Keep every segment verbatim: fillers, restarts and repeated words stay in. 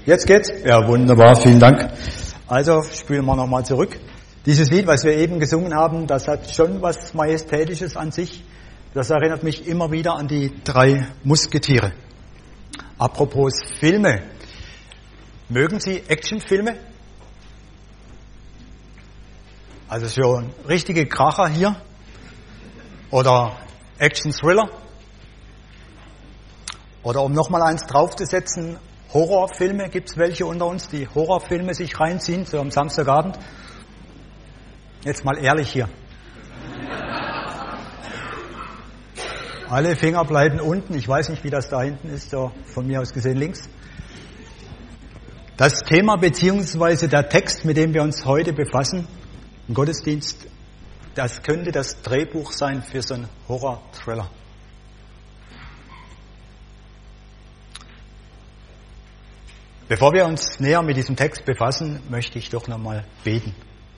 Jetzt geht's? Ja, wunderbar, vielen Dank. Also spielen wir nochmal zurück. Dieses Lied, was wir eben gesungen haben, das hat schon was Majestätisches an sich. Das erinnert mich immer wieder an die drei Musketiere. Apropos Filme. Mögen Sie Actionfilme? Also schon richtige Kracher hier? Oder Action-Thriller? Oder um nochmal eins draufzusetzen, Horrorfilme, gibt es welche unter uns, die Horrorfilme sich reinziehen, so am Samstagabend? Jetzt mal ehrlich hier. Alle Finger bleiben unten, ich weiß nicht, wie das da hinten ist, so von mir aus gesehen links. Das Thema beziehungsweise der Text, mit dem wir uns heute befassen, im Gottesdienst, das könnte das Drehbuch sein für so einen Horror-Thriller. Bevor wir uns näher mit diesem Text befassen, möchte ich doch nochmal beten.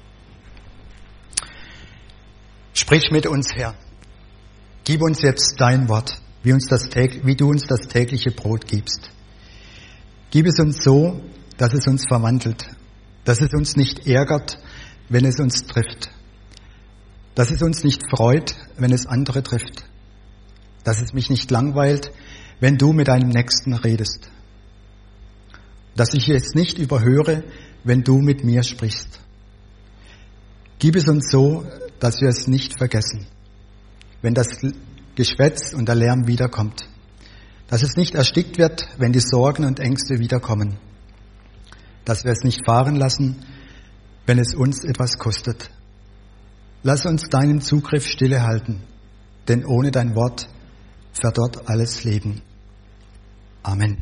Sprich mit uns, Herr. Gib uns jetzt dein Wort, wie, uns das, wie du uns das tägliche Brot gibst. Gib es uns so, dass es uns verwandelt, dass es uns nicht ärgert, wenn es uns trifft, dass es uns nicht freut, wenn es andere trifft, dass es mich nicht langweilt, wenn du mit deinem Nächsten redest, dass ich es nicht überhöre, wenn du mit mir sprichst. Gib es uns so, dass wir es nicht vergessen, wenn das Geschwätz und der Lärm wiederkommt, dass es nicht erstickt wird, wenn die Sorgen und Ängste wiederkommen, dass wir es nicht fahren lassen, wenn es uns etwas kostet. Lass uns deinen Zugriff stillehalten, denn ohne dein Wort verdorrt alles Leben. Amen.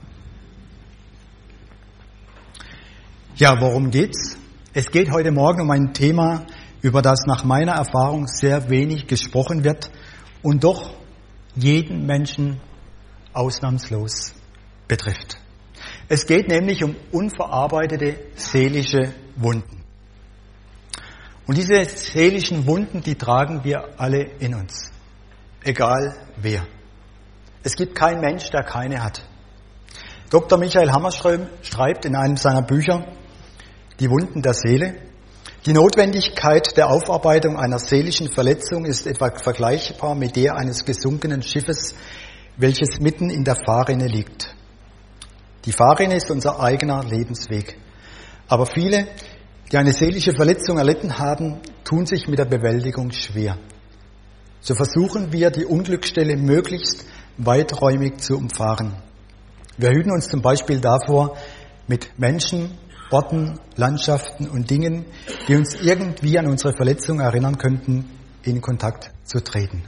Ja, worum geht's? Es geht heute Morgen um ein Thema, über das nach meiner Erfahrung sehr wenig gesprochen wird und doch jeden Menschen ausnahmslos betrifft. Es geht nämlich um unverarbeitete seelische Wunden. Und diese seelischen Wunden, die tragen wir alle in uns, egal wer. Es gibt keinen Mensch, der keine hat. Doktor Michael Hammerström schreibt in einem seiner Bücher, Die Wunden der Seele, die Notwendigkeit der Aufarbeitung einer seelischen Verletzung ist etwa vergleichbar mit der eines gesunkenen Schiffes, welches mitten in der Fahrrinne liegt. Die Fahrrinne ist unser eigener Lebensweg. Aber viele, die eine seelische Verletzung erlitten haben, tun sich mit der Bewältigung schwer. So versuchen wir, die Unglücksstelle möglichst weiträumig zu umfahren. Wir hüten uns zum Beispiel davor, mit Menschen, Orten, Landschaften und Dingen, die uns irgendwie an unsere Verletzung erinnern könnten, in Kontakt zu treten.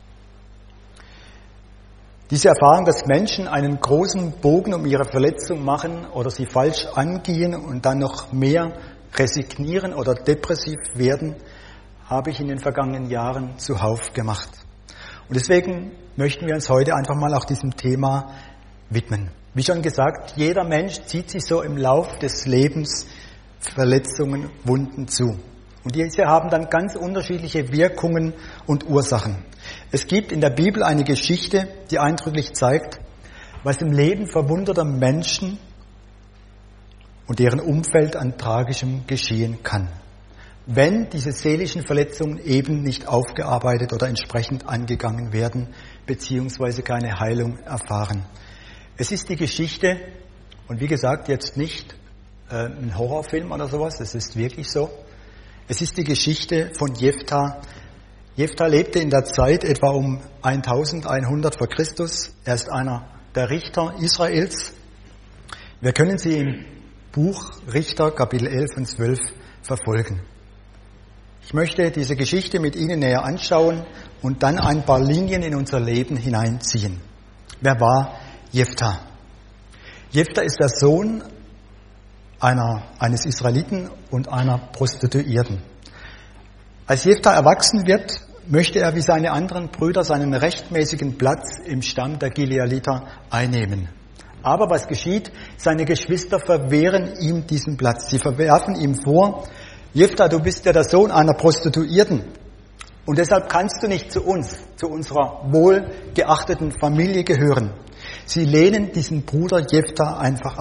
Diese Erfahrung, dass Menschen einen großen Bogen um ihre Verletzung machen oder sie falsch angehen und dann noch mehr resignieren oder depressiv werden, habe ich in den vergangenen Jahren zuhauf gemacht. Und deswegen möchten wir uns heute einfach mal auch diesem Thema widmen. Wie schon gesagt, jeder Mensch zieht sich so im Lauf des Lebens Verletzungen, Wunden zu. Und diese haben dann ganz unterschiedliche Wirkungen und Ursachen. Es gibt in der Bibel eine Geschichte, die eindrücklich zeigt, was im Leben verwundeter Menschen und deren Umfeld an Tragischem geschehen kann, wenn diese seelischen Verletzungen eben nicht aufgearbeitet oder entsprechend angegangen werden, beziehungsweise keine Heilung erfahren. Es ist die Geschichte, und wie gesagt, jetzt nicht äh, ein Horrorfilm oder sowas, es ist wirklich so. Es ist die Geschichte von Jephthah. Jephthah lebte in der Zeit etwa um eintausendeinhundert vor Christus. Er ist einer der Richter Israels. Wir können sie im Buch Richter, Kapitel elf und zwölf, verfolgen. Ich möchte diese Geschichte mit Ihnen näher anschauen und dann ein paar Linien in unser Leben hineinziehen. Wer war Jephthah? Jephthah ist der Sohn einer, eines Israeliten und einer Prostituierten. Als Jephthah erwachsen wird, möchte er wie seine anderen Brüder seinen rechtmäßigen Platz im Stamm der Gileaditer einnehmen. Aber was geschieht? Seine Geschwister verwehren ihm diesen Platz. Sie verwerfen ihm vor, Jephthah, du bist ja der Sohn einer Prostituierten und deshalb kannst du nicht zu uns, zu unserer wohlgeachteten Familie gehören. Sie lehnen diesen Bruder Jephthah einfach ab.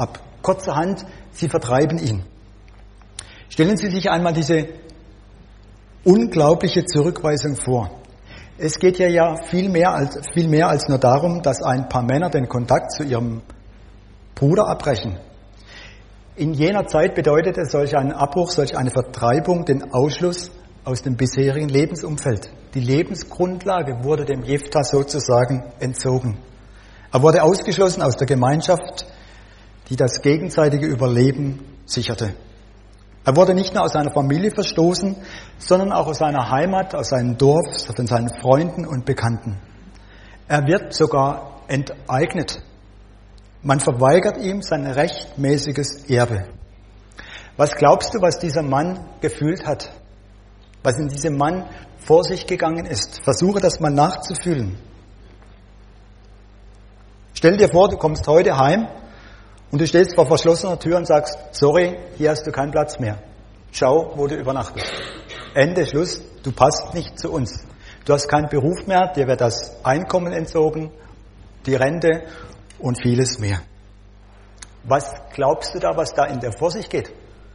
kurzerhand, sie vertreiben ihn. Stellen Sie sich einmal diese unglaubliche Zurückweisung vor. Es geht ja ja viel mehr als, viel mehr als nur darum, dass ein paar Männer den Kontakt zu ihrem Bruder abbrechen. In jener Zeit bedeutete solch ein Abbruch, solch eine Vertreibung den Ausschluss aus dem bisherigen Lebensumfeld. Die Lebensgrundlage wurde dem Jephthah sozusagen entzogen. Er wurde ausgeschlossen aus der Gemeinschaft, die das gegenseitige Überleben sicherte. Er wurde nicht nur aus seiner Familie verstoßen, sondern auch aus seiner Heimat, aus seinem Dorf, von seinen Freunden und Bekannten. Er wird sogar enteignet. Man verweigert ihm sein rechtmäßiges Erbe. Was glaubst du, was dieser Mann gefühlt hat? Was in diesem Mann vor sich gegangen ist? Versuche das mal nachzufühlen. Stell dir vor, du kommst heute heim und du stehst vor verschlossener Tür und sagst, sorry, hier hast du keinen Platz mehr. Schau, wo du übernachtest. Ende, Schluss, du passt nicht zu uns. Du hast keinen Beruf mehr, dir wird das Einkommen entzogen, die Rente und vieles mehr. Was glaubst du da, was da in der vor sich geht?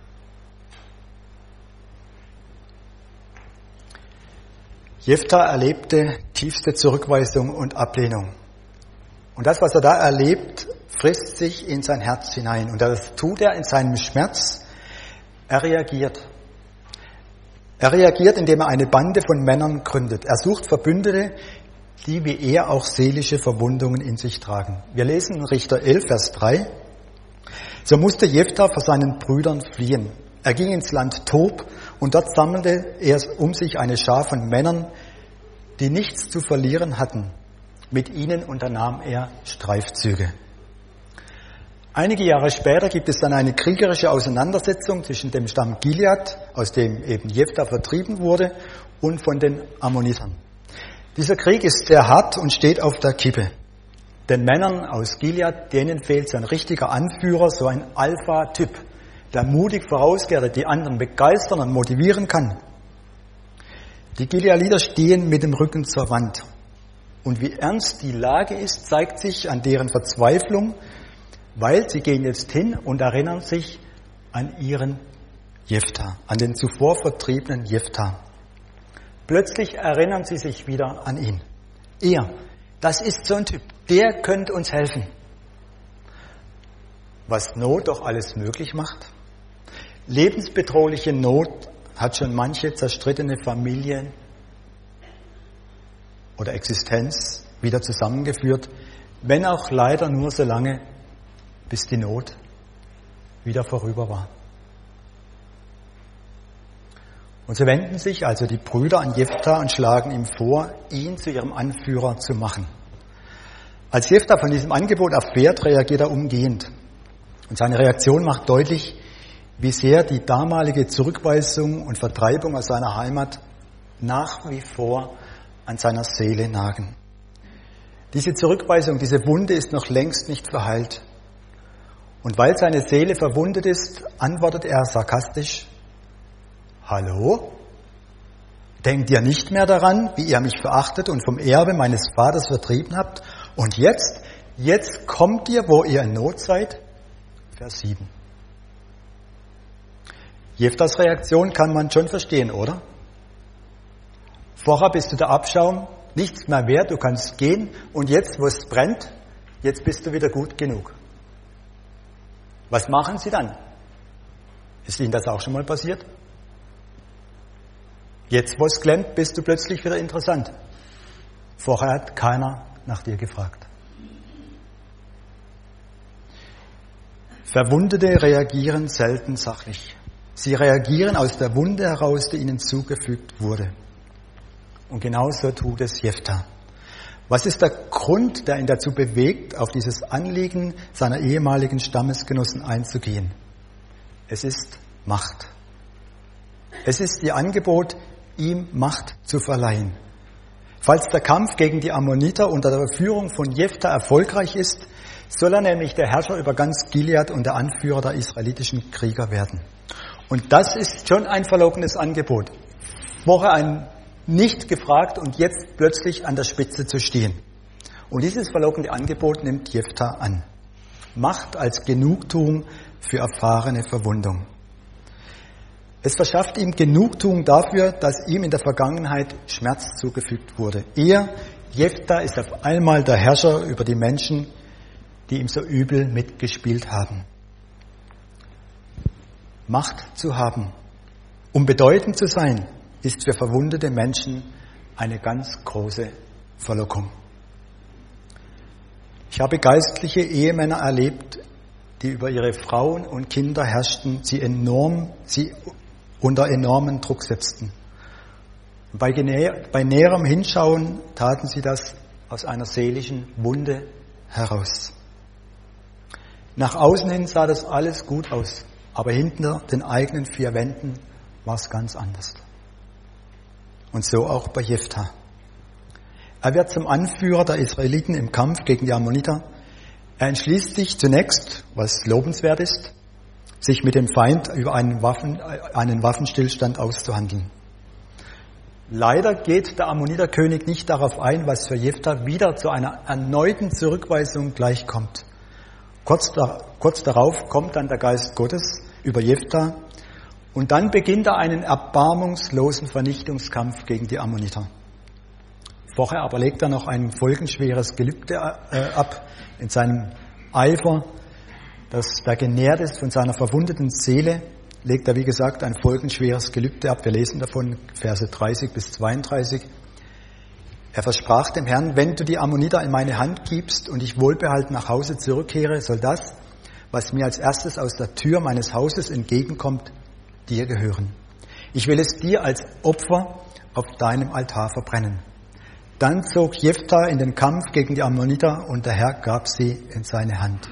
Jephthah erlebte tiefste Zurückweisung und Ablehnung. Und das, was er da erlebt, frisst sich in sein Herz hinein. Und das tut er in seinem Schmerz. Er reagiert. Er reagiert, indem er eine Bande von Männern gründet. Er sucht Verbündete, die wie er auch seelische Verwundungen in sich tragen. Wir lesen in Richter elf, Vers drei. So musste Jephthah vor seinen Brüdern fliehen. Er ging ins Land Tob und dort sammelte er um sich eine Schar von Männern, die nichts zu verlieren hatten. Mit ihnen unternahm er Streifzüge. Einige Jahre später gibt es dann eine kriegerische Auseinandersetzung zwischen dem Stamm Gilead, aus dem eben Jephthah vertrieben wurde, und von den Ammonitern. Dieser Krieg ist sehr hart und steht auf der Kippe. Den Männern aus Gilead, denen fehlt so ein richtiger Anführer, so ein Alpha-Typ, der mutig vorausgeht, der die anderen begeistern und motivieren kann. Die Gileaditer stehen mit dem Rücken zur Wand. Und wie ernst die Lage ist, zeigt sich an deren Verzweiflung, weil sie gehen jetzt hin und erinnern sich an ihren Jephthah, an den zuvor vertriebenen Jephthah. Plötzlich erinnern sie sich wieder an ihn. Er, das ist so ein Typ, der könnte uns helfen. Was Not doch alles möglich macht. Lebensbedrohliche Not hat schon manche zerstrittene Familien oder Existenz wieder zusammengeführt, wenn auch leider nur so lange, bis die Not wieder vorüber war. Und so wenden sich also die Brüder an Jephthah und schlagen ihm vor, ihn zu ihrem Anführer zu machen. Als Jephthah von diesem Angebot erfährt, reagiert er umgehend. Und seine Reaktion macht deutlich, wie sehr die damalige Zurückweisung und Vertreibung aus seiner Heimat nach wie vor an seiner Seele nagen. Diese Zurückweisung, diese Wunde ist noch längst nicht verheilt. Und weil seine Seele verwundet ist, antwortet er sarkastisch, Hallo? Denkt ihr nicht mehr daran, wie ihr mich verachtet und vom Erbe meines Vaters vertrieben habt? Und jetzt, jetzt kommt ihr, wo ihr in Not seid? Vers sieben. Jephthahs Reaktion kann man schon verstehen, oder? Vorher bist du der Abschaum, nichts mehr wert, du kannst gehen und jetzt, wo es brennt, jetzt bist du wieder gut genug. Was machen sie dann? Ist Ihnen das auch schon mal passiert? Jetzt, wo es klemmt, bist du plötzlich wieder interessant. Vorher hat keiner nach dir gefragt. Verwundete reagieren selten sachlich. Sie reagieren aus der Wunde heraus, die ihnen zugefügt wurde. Und genauso tut es Jephthah. Was ist der Grund, der ihn dazu bewegt, auf dieses Anliegen seiner ehemaligen Stammesgenossen einzugehen? Es ist Macht. Es ist ihr Angebot, ihm Macht zu verleihen. Falls der Kampf gegen die Ammoniter unter der Führung von Jephthah erfolgreich ist, soll er nämlich der Herrscher über ganz Gilead und der Anführer der israelitischen Krieger werden. Und das ist schon ein verlockendes Angebot. Vorher ein nicht gefragt und jetzt plötzlich an der Spitze zu stehen. Und dieses verlockende Angebot nimmt Jephthah an. Macht als Genugtuung für erfahrene Verwundung. Es verschafft ihm Genugtuung dafür, dass ihm in der Vergangenheit Schmerz zugefügt wurde. Er, Jephthah, ist auf einmal der Herrscher über die Menschen, die ihm so übel mitgespielt haben. Macht zu haben, um bedeutend zu sein, ist für verwundete Menschen eine ganz große Verlockung. Ich habe geistliche Ehemänner erlebt, die über ihre Frauen und Kinder herrschten, sie enorm, sie unter enormen Druck setzten. Und bei, bei näherem Hinschauen taten sie das aus einer seelischen Wunde heraus. Nach außen hin sah das alles gut aus, aber hinter den eigenen vier Wänden war es ganz anders. Und so auch bei Jephthah. Er wird zum Anführer der Israeliten im Kampf gegen die Ammoniter. Er entschließt sich zunächst, was lobenswert ist, sich mit dem Feind über einen, Waffen, einen Waffenstillstand auszuhandeln. Leider geht der Ammoniterkönig nicht darauf ein, was für Jephthah wieder zu einer erneuten Zurückweisung gleichkommt. Kurz, da, kurz darauf kommt dann der Geist Gottes über Jephthah und dann beginnt er einen erbarmungslosen Vernichtungskampf gegen die Ammoniter. Vorher aber legt er noch ein folgenschweres Gelübde äh, ab in seinem Eifer, dass da genährt ist von seiner verwundeten Seele, legt er wie gesagt ein folgenschweres Gelübde ab. Wir lesen davon Verse dreißig bis zweiunddreißig. Er versprach dem Herrn, wenn du die Ammoniter in meine Hand gibst und ich wohlbehalten nach Hause zurückkehre, soll das, was mir als erstes aus der Tür meines Hauses entgegenkommt, dir gehören. Ich will es dir als Opfer auf deinem Altar verbrennen. Dann zog Jephthah in den Kampf gegen die Ammoniter und der Herr gab sie in seine Hand.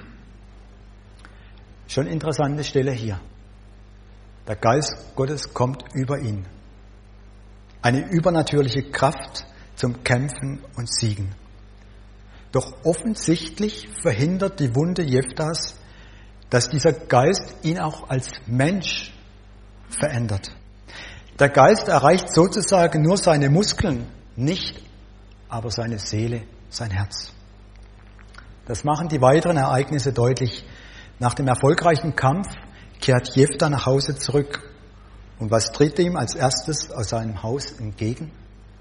Schon interessante Stelle hier. Der Geist Gottes kommt über ihn. Eine übernatürliche Kraft zum Kämpfen und Siegen. Doch offensichtlich verhindert die Wunde Jephthahs, dass dieser Geist ihn auch als Mensch verändert. Der Geist erreicht sozusagen nur seine Muskeln, nicht aber seine Seele, sein Herz. Das machen die weiteren Ereignisse deutlich. Nach dem erfolgreichen Kampf kehrt Jephthah nach Hause zurück. Und was tritt ihm als erstes aus seinem Haus entgegen?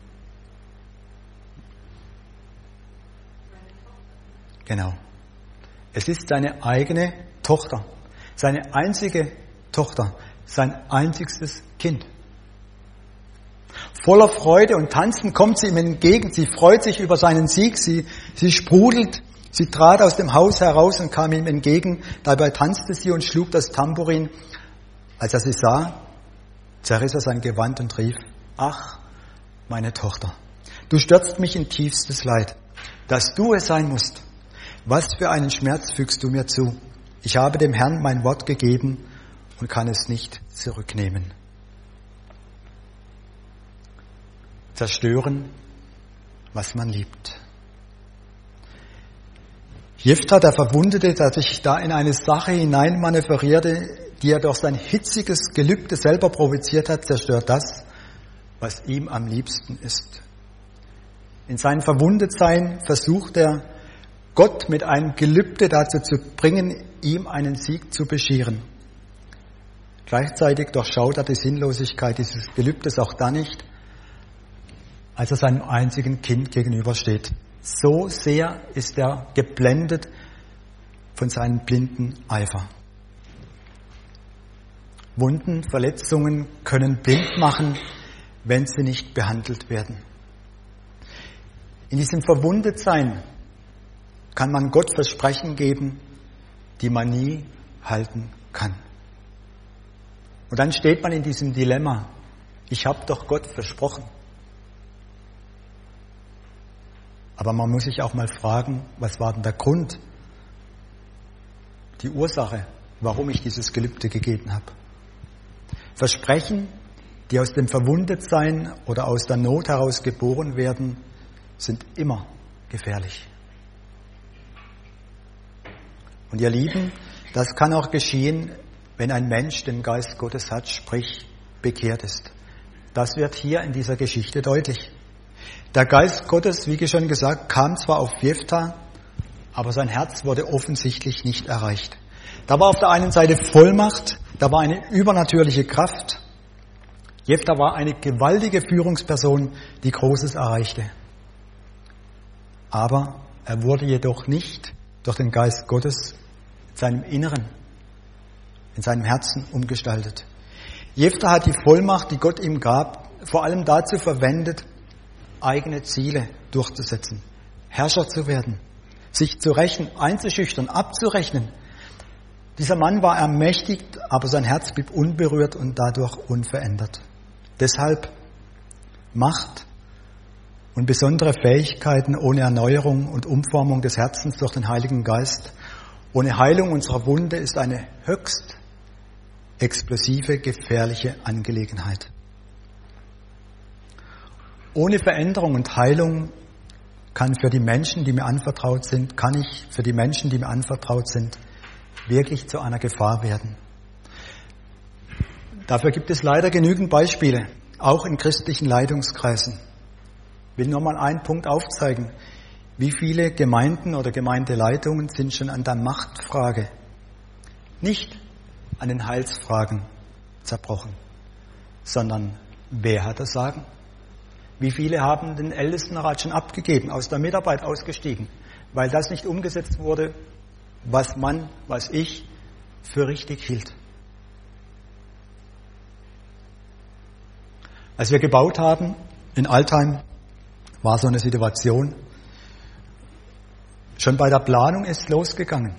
Genau. Es ist seine eigene Tochter, seine einzige Tochter, sein einzigstes Kind. Voller Freude und Tanzen kommt sie ihm entgegen. Sie freut sich über seinen Sieg. Sie, sie sprudelt. Sie trat aus dem Haus heraus und kam ihm entgegen. Dabei tanzte sie und schlug das Tambourin. Als er sie sah, zerriss er sein Gewand und rief, ach, meine Tochter, du stürzt mich in tiefstes Leid, dass du es sein musst. Was für einen Schmerz fügst du mir zu? Ich habe dem Herrn mein Wort gegeben und kann es nicht zurücknehmen. Zerstören, was man liebt. Jephthah, der Verwundete, der sich da in eine Sache hineinmanövrierte, die er durch sein hitziges Gelübde selber provoziert hat, zerstört das, was ihm am liebsten ist. In seinem Verwundetsein versucht er, Gott mit einem Gelübde dazu zu bringen, ihm einen Sieg zu bescheren. Gleichzeitig durchschaut er die Sinnlosigkeit dieses Gelübdes auch dann nicht, als er seinem einzigen Kind gegenübersteht. So sehr ist er geblendet von seinem blinden Eifer. Wunden, Verletzungen können blind machen, wenn sie nicht behandelt werden. In diesem Verwundetsein kann man Gott Versprechen geben, die man nie halten kann. Und dann steht man in diesem Dilemma, ich habe doch Gott versprochen. Aber man muss sich auch mal fragen, was war denn der Grund, die Ursache, warum ich dieses Gelübde gegeben habe. Versprechen, die aus dem Verwundetsein oder aus der Not heraus geboren werden, sind immer gefährlich. Und ihr Lieben, das kann auch geschehen, wenn ein Mensch den Geist Gottes hat, sprich bekehrt ist. Das wird hier in dieser Geschichte deutlich. Der Geist Gottes, wie schon gesagt, kam zwar auf Jephthah, aber sein Herz wurde offensichtlich nicht erreicht. Da war auf der einen Seite Vollmacht, da war eine übernatürliche Kraft. Jephthah war eine gewaltige Führungsperson, die Großes erreichte. Aber er wurde jedoch nicht durch den Geist Gottes in seinem Inneren, in seinem Herzen umgestaltet. Jephthah hat die Vollmacht, die Gott ihm gab, vor allem dazu verwendet, eigene Ziele durchzusetzen, Herrscher zu werden, sich zu rächen, einzuschüchtern, abzurechnen. Dieser Mann war ermächtigt, aber sein Herz blieb unberührt und dadurch unverändert. Deshalb Macht und besondere Fähigkeiten ohne Erneuerung und Umformung des Herzens durch den Heiligen Geist, ohne Heilung unserer Wunde ist eine höchst explosive, gefährliche Angelegenheit. Ohne Veränderung und Heilung kann für die Menschen, die mir anvertraut sind, kann ich für die Menschen, die mir anvertraut sind, wirklich zu einer Gefahr werden. Dafür gibt es leider genügend Beispiele, auch in christlichen Leitungskreisen. Ich will nur mal einen Punkt aufzeigen. Wie viele Gemeinden oder Gemeindeleitungen sind schon an der Machtfrage, nicht an den Heilsfragen zerbrochen, sondern wer hat das Sagen? Wie viele haben den Ältestenrat schon abgegeben, aus der Mitarbeit ausgestiegen, weil das nicht umgesetzt wurde, was man, was ich für richtig hielt. Als wir gebaut haben in Altheim, war so eine Situation. Schon bei der Planung ist losgegangen.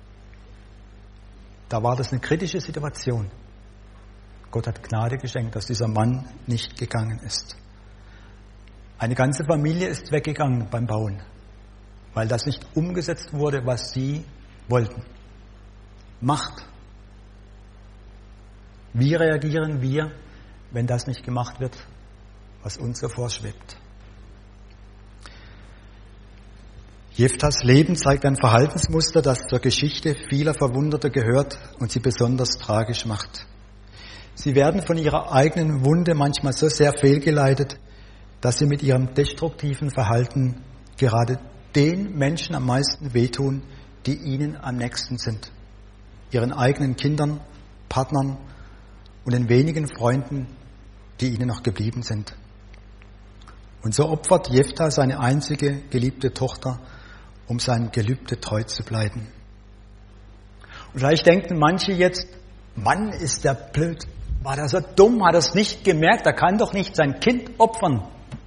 Da war das eine kritische Situation. Gott hat Gnade geschenkt, dass dieser Mann nicht gegangen ist. Eine ganze Familie ist weggegangen beim Bauen, weil das nicht umgesetzt wurde, was sie wollten. Macht. Wie reagieren wir, wenn das nicht gemacht wird, was uns so vorschwebt? Jephthahs Leben zeigt ein Verhaltensmuster, das zur Geschichte vieler Verwundeter gehört und sie besonders tragisch macht. Sie werden von ihrer eigenen Wunde manchmal so sehr fehlgeleitet, dass sie mit ihrem destruktiven Verhalten gerade den Menschen am meisten wehtun, die ihnen am nächsten sind. Ihren eigenen Kindern, Partnern und den wenigen Freunden, die ihnen noch geblieben sind. Und so opfert Jephthah seine einzige geliebte Tochter, um seinem Gelübde treu zu bleiben. Und vielleicht denken manche jetzt, Mann, ist der blöd. War der so dumm, hat er es nicht gemerkt, er kann doch nicht sein Kind opfern.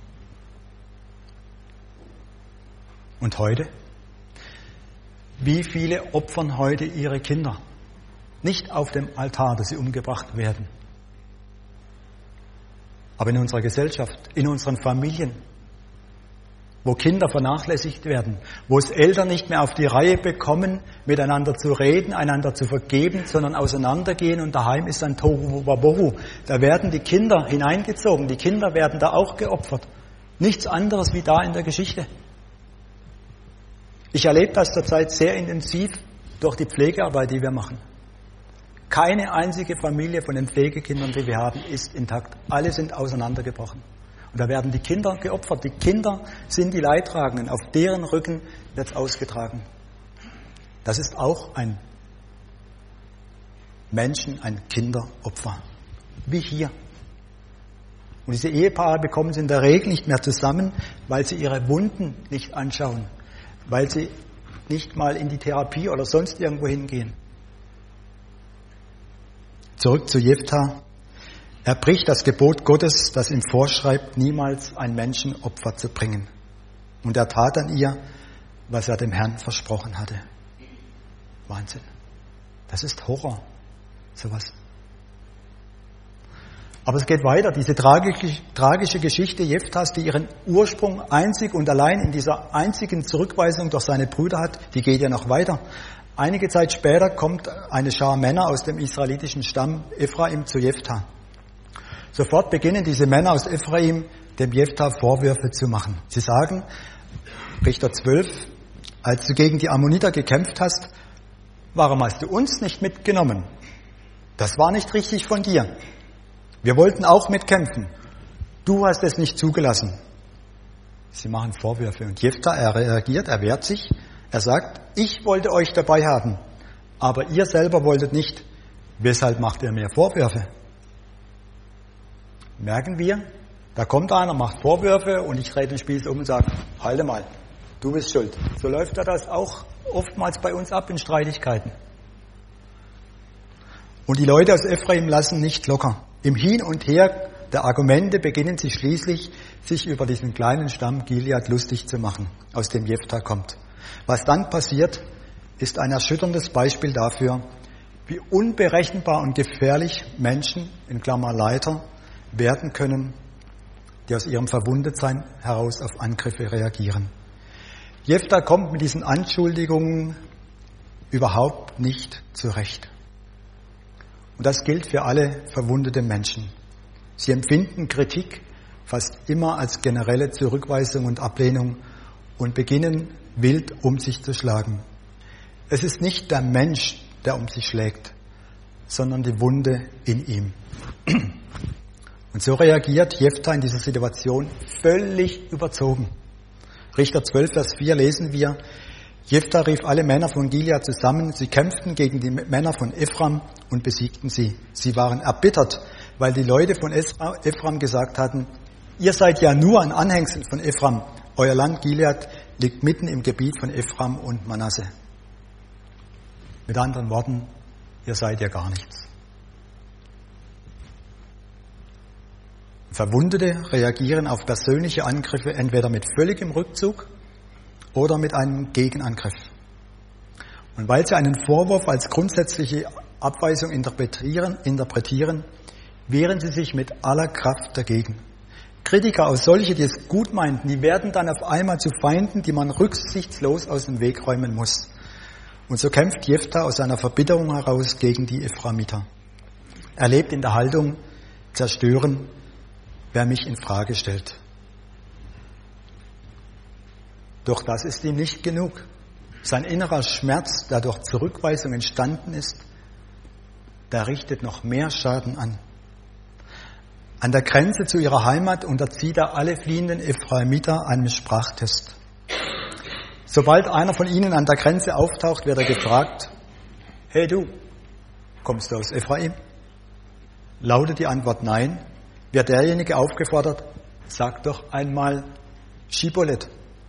Und heute? Wie viele opfern heute ihre Kinder? Nicht auf dem Altar, dass sie umgebracht werden. Aber in unserer Gesellschaft, in unseren Familien, wo Kinder vernachlässigt werden, wo es Eltern nicht mehr auf die Reihe bekommen, miteinander zu reden, einander zu vergeben, sondern auseinandergehen und daheim ist ein Tohu Wabohu. Da werden die Kinder hineingezogen, die Kinder werden da auch geopfert. Nichts anderes wie da in der Geschichte. Ich erlebe das zurzeit sehr intensiv durch die Pflegearbeit, die wir machen. Keine einzige Familie von den Pflegekindern, die wir haben, ist intakt. Alle sind auseinandergebrochen. Und da werden die Kinder geopfert. Die Kinder sind die Leidtragenden. Auf deren Rücken wird es ausgetragen. Das ist auch ein Menschen, ein Kinderopfer. Wie hier. Und diese Ehepaare bekommen es in der Regel nicht mehr zusammen, weil sie ihre Wunden nicht anschauen. Weil sie nicht mal in die Therapie oder sonst irgendwo hingehen. Zurück zu Jephthah. Er bricht das Gebot Gottes, das ihm vorschreibt, niemals ein Menschenopfer zu bringen. Und er tat an ihr, was er dem Herrn versprochen hatte. Wahnsinn. Das ist Horror, sowas. Aber es geht weiter. Diese tragische, tragische Geschichte Jephthahs, die ihren Ursprung einzig und allein in dieser einzigen Zurückweisung durch seine Brüder hat, die geht ja noch weiter. Einige Zeit später kommt eine Schar Männer aus dem israelitischen Stamm Ephraim zu Jephthah. Sofort beginnen diese Männer aus Ephraim, dem Jephthah Vorwürfe zu machen. Sie sagen, Richter zwölf, als du gegen die Ammoniter gekämpft hast, warum hast du uns nicht mitgenommen? Das war nicht richtig von dir. Wir wollten auch mitkämpfen. Du hast es nicht zugelassen. Sie machen Vorwürfe und Jephthah, er reagiert, er wehrt sich. Er sagt, ich wollte euch dabei haben, Aber ihr selber wolltet nicht. Weshalb macht ihr mir Vorwürfe? Merken wir, da kommt einer, macht Vorwürfe und ich drehe den Spieß um und sage, halte mal, du bist schuld. So läuft das auch oftmals bei uns ab in Streitigkeiten. Und die Leute aus Ephraim lassen nicht locker. Im Hin und Her der Argumente beginnen sie schließlich, sich über diesen kleinen Stamm Gilead lustig zu machen, aus dem Jephthah kommt. Was dann passiert, ist ein erschütterndes Beispiel dafür, wie unberechenbar und gefährlich Menschen, in Klammer Leiter, werden können, die aus ihrem Verwundetsein heraus auf Angriffe reagieren. Jephthah kommt mit diesen Anschuldigungen überhaupt nicht zurecht. Und das gilt für alle verwundete Menschen. Sie empfinden Kritik fast immer als generelle Zurückweisung und Ablehnung und beginnen wild um sich zu schlagen. Es ist nicht der Mensch, der um sich schlägt, sondern die Wunde in ihm. Und so reagiert Jephthah in dieser Situation völlig überzogen. Richter zwölf, Vers vier lesen wir, Jephthah rief alle Männer von Gilead zusammen, sie kämpften gegen die Männer von Ephraim und besiegten sie. Sie waren erbittert, weil die Leute von Ephraim gesagt hatten, ihr seid ja nur ein Anhängsel von Ephraim, euer Land Gilead liegt mitten im Gebiet von Ephraim und Manasse. Mit anderen Worten, ihr seid ja gar nichts. Verwundete reagieren auf persönliche Angriffe entweder mit völligem Rückzug oder mit einem Gegenangriff. Und weil sie einen Vorwurf als grundsätzliche Abweisung interpretieren, interpretieren, wehren sie sich mit aller Kraft dagegen. Kritiker, auch solche, die es gut meinten, die werden dann auf einmal zu Feinden, die man rücksichtslos aus dem Weg räumen muss. Und so kämpft Jephthah aus seiner Verbitterung heraus gegen die Ephraimiter. Er lebt in der Haltung, zerstören, wer mich in Frage stellt. Doch das ist ihm nicht genug. Sein innerer Schmerz, der durch Zurückweisung entstanden ist, der richtet noch mehr Schaden an. An der Grenze zu ihrer Heimat unterzieht er alle fliehenden Ephraimiter einem Sprachtest. Sobald einer von ihnen an der Grenze auftaucht, wird er gefragt, hey du, kommst du aus Ephraim? Lautet die Antwort nein, wird derjenige aufgefordert, sag doch einmal Schibolet.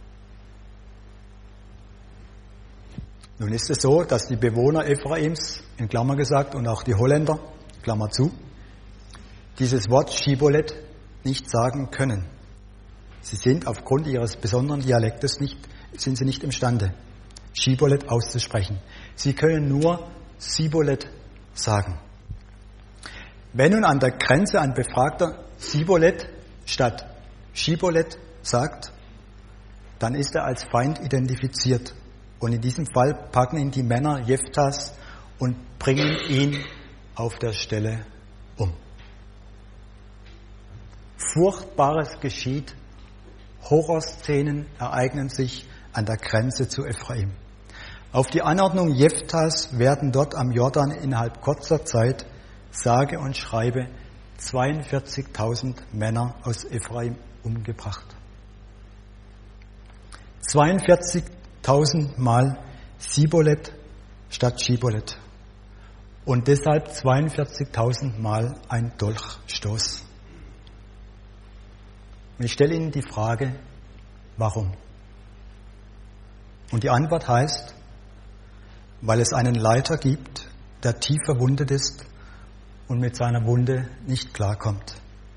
Nun ist es so, dass die Bewohner Ephraims, in Klammer gesagt, und auch die Holländer, Klammer zu, dieses Wort Schibolet nicht sagen können. Sie sind aufgrund ihres besonderen Dialektes nicht, sind sie nicht imstande, Schibolet auszusprechen. Sie können nur Sibolet sagen. Wenn nun an der Grenze ein Befragter Sibolet statt Schibolet sagt, dann ist er als Feind identifiziert. Und in diesem Fall packen ihn die Männer Jephthahs und bringen ihn auf der Stelle um. Furchtbares geschieht, Horrorszenen ereignen sich an der Grenze zu Ephraim. Auf die Anordnung Jephthahs werden dort am Jordan innerhalb kurzer Zeit sage und schreibe zweiundvierzigtausend Männer aus Ephraim umgebracht. zweiundvierzigtausend Mal Sibolet statt Schibolet. Und deshalb zweiundvierzigtausend Mal ein Dolchstoß. Und ich stelle Ihnen die Frage, warum? Und die Antwort heißt, weil es einen Leiter gibt, der tief verwundet ist und mit seiner Wunde nicht klarkommt.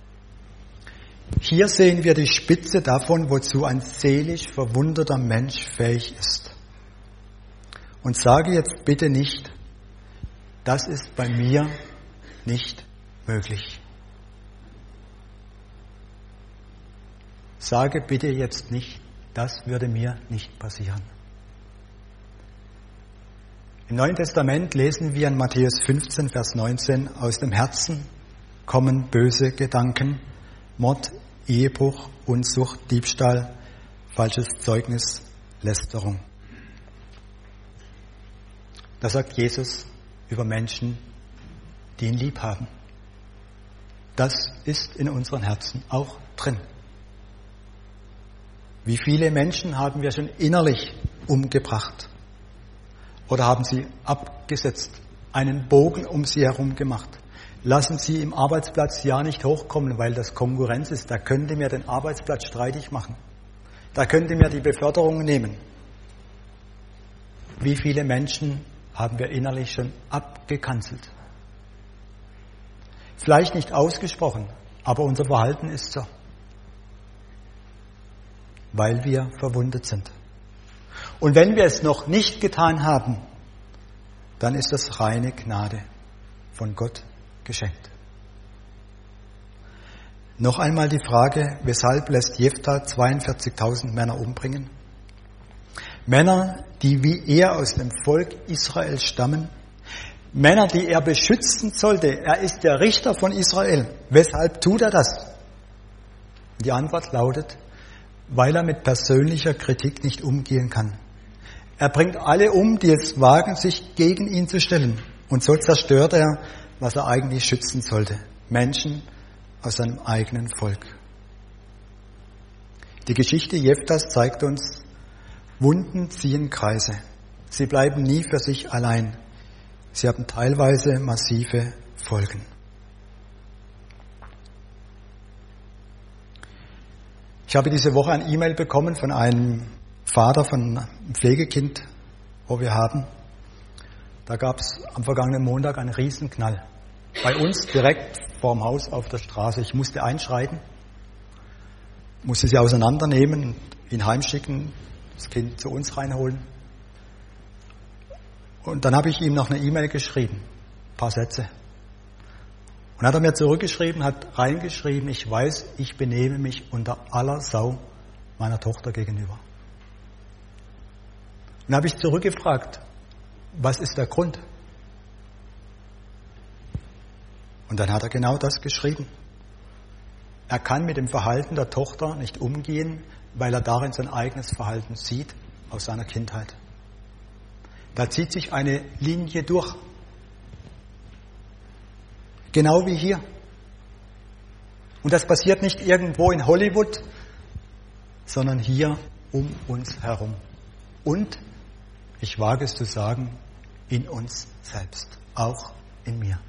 Hier sehen wir die Spitze davon, wozu ein seelisch verwundeter Mensch fähig ist. Und sage jetzt bitte nicht, das ist bei mir nicht möglich. Sage bitte jetzt nicht, das würde mir nicht passieren. Im Neuen Testament lesen wir in Matthäus fünfzehn, Vers neunzehn, aus dem Herzen kommen böse Gedanken, Mord, Ehebruch, Unzucht, Diebstahl, falsches Zeugnis, Lästerung. Das sagt Jesus über Menschen, die ihn lieb haben. Das ist in unseren Herzen auch drin. Wie viele Menschen haben wir schon innerlich umgebracht? oder haben sie abgesetzt, einen Bogen um sie herum gemacht. Lassen Sie im Arbeitsplatz ja nicht hochkommen, weil das Konkurrenz ist. Da könnte mir den Arbeitsplatz streitig machen. Da könnte mir die Beförderung nehmen. Wie viele Menschen haben wir innerlich schon abgekanzelt? Vielleicht nicht ausgesprochen, aber unser Verhalten ist so. Weil wir verwundet sind. Und wenn wir es noch nicht getan haben, dann ist das reine Gnade von Gott geschenkt. Noch einmal die Frage, weshalb lässt Jephtha zweiundvierzigtausend Männer umbringen? Männer, die wie er aus dem Volk Israel stammen, Männer, die er beschützen sollte. Er ist der Richter von Israel. Weshalb tut er das? Die Antwort lautet, weil er mit persönlicher Kritik nicht umgehen kann. Er bringt alle um, die es wagen, sich gegen ihn zu stellen. Und so zerstört er, was er eigentlich schützen sollte. Menschen aus seinem eigenen Volk. Die Geschichte Jephthas zeigt uns, Wunden ziehen Kreise. Sie bleiben nie für sich allein. Sie haben teilweise massive Folgen. Ich habe diese Woche ein E-Mail bekommen von einem Vater von einem Pflegekind, wo wir haben. Da gab es am vergangenen Montag einen Riesenknall. Bei uns direkt vorm Haus auf der Straße. Ich musste einschreiten, musste sie auseinandernehmen, ihn heimschicken, das Kind zu uns reinholen. Und dann habe ich ihm noch eine E-Mail geschrieben, ein paar Sätze. Und hat er mir zurückgeschrieben, hat reingeschrieben, ich weiß, ich benehme mich unter aller Sau meiner Tochter gegenüber. Und dann habe ich zurückgefragt, was ist der Grund? Und dann hat er genau das geschrieben. Er kann mit dem Verhalten der Tochter nicht umgehen, weil er darin sein eigenes Verhalten sieht aus seiner Kindheit. Da zieht sich eine Linie durch. Genau wie hier. Und das passiert nicht irgendwo in Hollywood, sondern hier um uns herum. Und, ich wage es zu sagen, in uns selbst, auch in mir.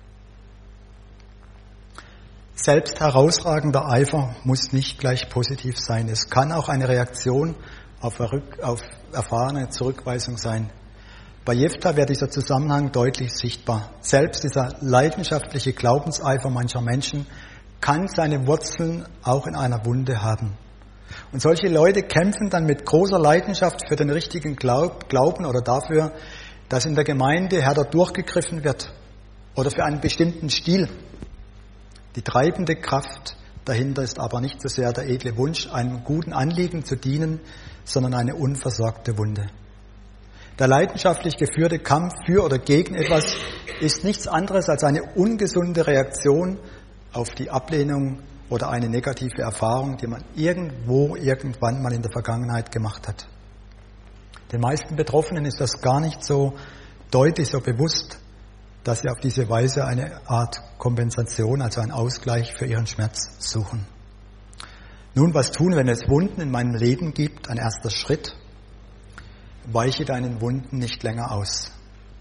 Selbst herausragender Eifer muss nicht gleich positiv sein. Es kann auch eine Reaktion auf, auf erfahrene Zurückweisung sein. Bei Jephtha wird dieser Zusammenhang deutlich sichtbar. Selbst dieser leidenschaftliche Glaubenseifer mancher Menschen kann seine Wurzeln auch in einer Wunde haben. Und solche Leute kämpfen dann mit großer Leidenschaft für den richtigen Glaub, Glauben oder dafür, dass in der Gemeinde härter durchgegriffen wird oder für einen bestimmten Stil. Die treibende Kraft dahinter ist aber nicht so sehr der edle Wunsch, einem guten Anliegen zu dienen, sondern eine unversorgte Wunde. Der leidenschaftlich geführte Kampf für oder gegen etwas ist nichts anderes als eine ungesunde Reaktion auf die Ablehnung oder eine negative Erfahrung, die man irgendwo, irgendwann mal in der Vergangenheit gemacht hat. Den meisten Betroffenen ist das gar nicht so deutlich, so bewusst, dass sie auf diese Weise eine Art Kompensation, also einen Ausgleich für ihren Schmerz suchen. Nun, was tun, wenn es Wunden in meinem Leben gibt? Ein erster Schritt. Weiche deinen Wunden nicht länger aus.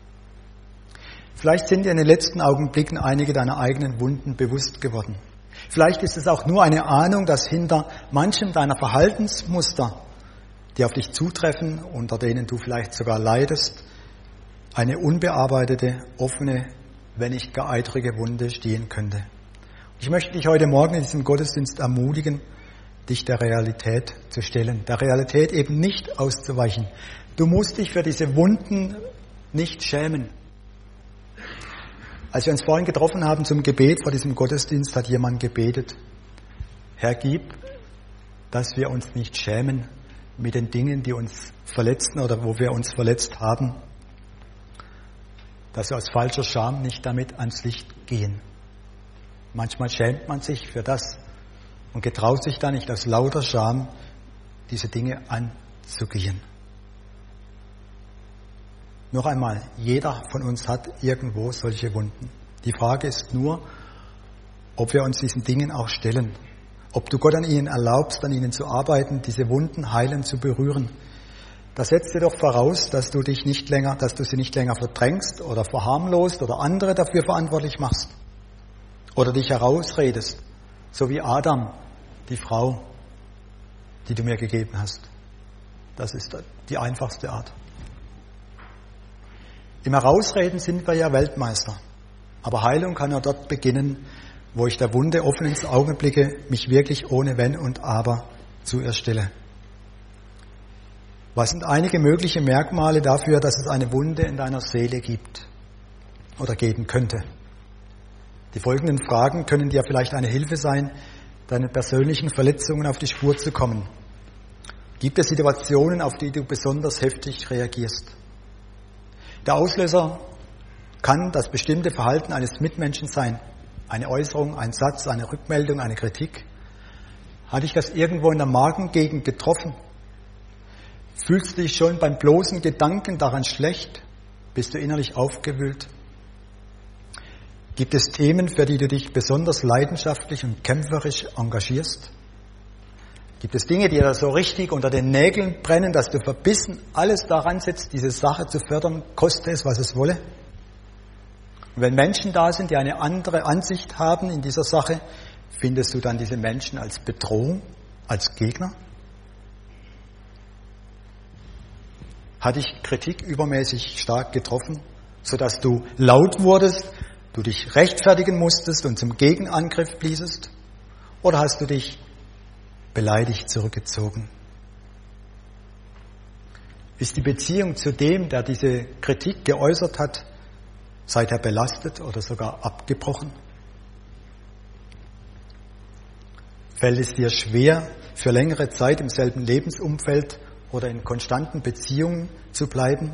Vielleicht sind dir in den letzten Augenblicken einige deiner eigenen Wunden bewusst geworden. Vielleicht ist es auch nur eine Ahnung, dass hinter manchem deiner Verhaltensmuster, die auf dich zutreffen, unter denen du vielleicht sogar leidest, eine unbearbeitete, offene, wenn nicht gar eitrige Wunde stehen könnte. Ich möchte dich heute Morgen in diesem Gottesdienst ermutigen, dich der Realität zu stellen, der Realität eben nicht auszuweichen. Du musst dich für diese Wunden nicht schämen. Als wir uns vorhin getroffen haben zum Gebet vor diesem Gottesdienst, hat jemand gebetet, Herr, gib, dass wir uns nicht schämen mit den Dingen, die uns verletzen oder wo wir uns verletzt haben, dass wir aus falscher Scham nicht damit ans Licht gehen. Manchmal schämt man sich für das und getraut sich dann nicht aus lauter Scham, diese Dinge anzugehen. Noch einmal, jeder von uns hat irgendwo solche Wunden. Die Frage ist nur, ob wir uns diesen Dingen auch stellen. Ob du Gott an ihnen erlaubst, an ihnen zu arbeiten, diese Wunden heilend zu berühren. das setzt dir doch voraus, dass du dich nicht länger, dass du sie nicht länger verdrängst oder verharmlost oder andere dafür verantwortlich machst oder dich herausredest, so wie Adam, die Frau, die du mir gegeben hast. Das ist die einfachste Art. Im Herausreden sind wir ja Weltmeister, aber Heilung kann ja dort beginnen, wo ich der Wunde offen ins Auge blicke, mich wirklich ohne Wenn und Aber zu ihr stelle. Was sind einige mögliche Merkmale dafür, dass es eine Wunde in deiner Seele gibt oder geben könnte? Die folgenden Fragen können dir vielleicht eine Hilfe sein, deinen persönlichen Verletzungen auf die Spur zu kommen. Gibt es Situationen, auf die du besonders heftig reagierst? Der Auslöser kann das bestimmte Verhalten eines Mitmenschen sein. Eine Äußerung, ein Satz, eine Rückmeldung, eine Kritik. Hat dich das irgendwo in der Magengegend getroffen? Fühlst du dich schon beim bloßen Gedanken daran schlecht? Bist du innerlich aufgewühlt? Gibt es Themen, für die du dich besonders leidenschaftlich und kämpferisch engagierst? Gibt es Dinge, die dir so richtig unter den Nägeln brennen, dass du verbissen alles daran setzt, diese Sache zu fördern, koste es, was es wolle? Und wenn Menschen da sind, die eine andere Ansicht haben in dieser Sache, findest du dann diese Menschen als Bedrohung, als Gegner? Hat dich Kritik übermäßig stark getroffen, sodass du laut wurdest, du dich rechtfertigen musstest und zum Gegenangriff bliesest? Oder hast du dich beleidigt zurückgezogen? Ist die Beziehung zu dem, der diese Kritik geäußert hat, seither belastet oder sogar abgebrochen? Fällt es dir schwer, für längere Zeit im selben Lebensumfeld oder in konstanten Beziehungen zu bleiben?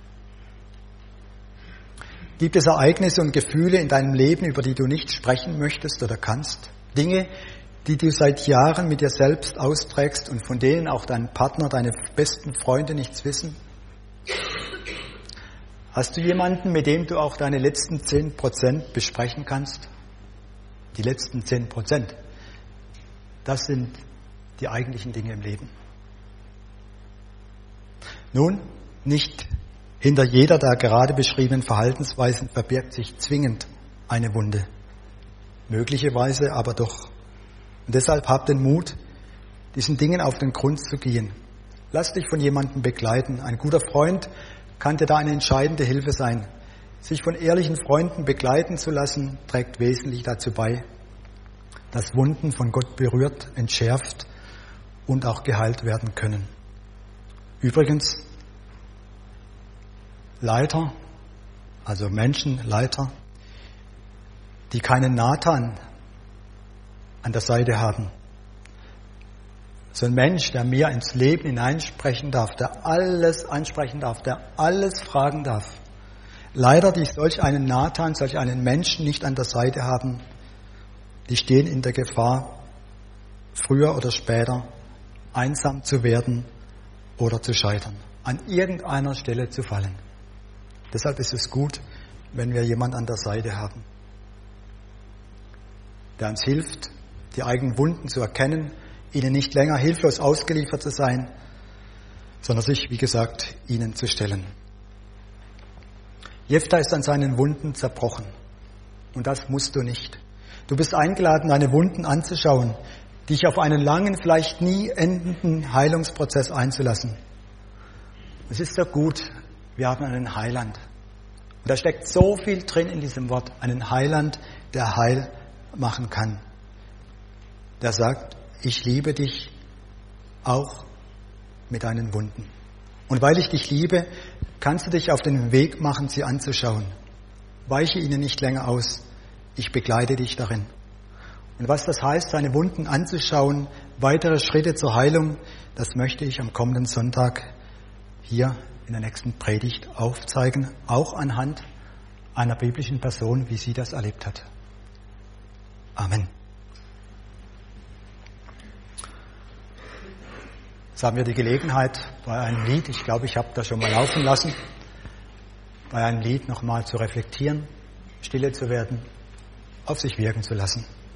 Gibt es Ereignisse und Gefühle in deinem Leben, über die du nicht sprechen möchtest oder kannst? Dinge, die du seit Jahren mit dir selbst austrägst und von denen auch dein Partner, deine besten Freunde nichts wissen? Hast du jemanden, mit dem du auch deine letzten zehn Prozent besprechen kannst? Die letzten zehn Prozent, das sind die eigentlichen Dinge im Leben. Nun, nicht hinter jeder der gerade beschriebenen Verhaltensweisen verbirgt sich zwingend eine Wunde. Möglicherweise aber doch. Und deshalb hab den Mut, diesen Dingen auf den Grund zu gehen. Lass dich von jemandem begleiten. Ein guter Freund kann dir da eine entscheidende Hilfe sein. Sich von ehrlichen Freunden begleiten zu lassen, trägt wesentlich dazu bei, dass Wunden von Gott berührt, entschärft und auch geheilt werden können. Übrigens, Leiter, also Menschen, Leiter, die keinen Nathan an der Seite haben. So ein Mensch, der mehr ins Leben hineinsprechen darf, der alles ansprechen darf, der alles fragen darf. Leider, die solch einen Nathan, solch einen Menschen nicht an der Seite haben, die stehen in der Gefahr, früher oder später einsam zu werden oder zu scheitern, an irgendeiner Stelle zu fallen. Deshalb ist es gut, wenn wir jemanden an der Seite haben, der uns hilft, die eigenen Wunden zu erkennen, ihnen nicht länger hilflos ausgeliefert zu sein, sondern sich, wie gesagt, ihnen zu stellen. Jephtha ist an seinen Wunden zerbrochen. Und das musst du nicht. Du bist eingeladen, deine Wunden anzuschauen, dich auf einen langen, vielleicht nie endenden Heilungsprozess einzulassen. Es ist so gut, wir haben einen Heiland. Und da steckt so viel drin in diesem Wort. Einen Heiland, der Heil machen kann. Der sagt, ich liebe dich auch mit deinen Wunden. Und weil ich dich liebe, kannst du dich auf den Weg machen, sie anzuschauen. Weiche ihnen nicht länger aus. Ich begleite dich darin. Und was das heißt, seine Wunden anzuschauen, weitere Schritte zur Heilung, das möchte ich am kommenden Sonntag hier in der nächsten Predigt aufzeigen, auch anhand einer biblischen Person, wie sie das erlebt hat. Amen. Jetzt haben wir die Gelegenheit, bei einem Lied, ich glaube, ich habe das schon mal laufen lassen, bei einem Lied nochmal zu reflektieren, stille zu werden, auf sich wirken zu lassen.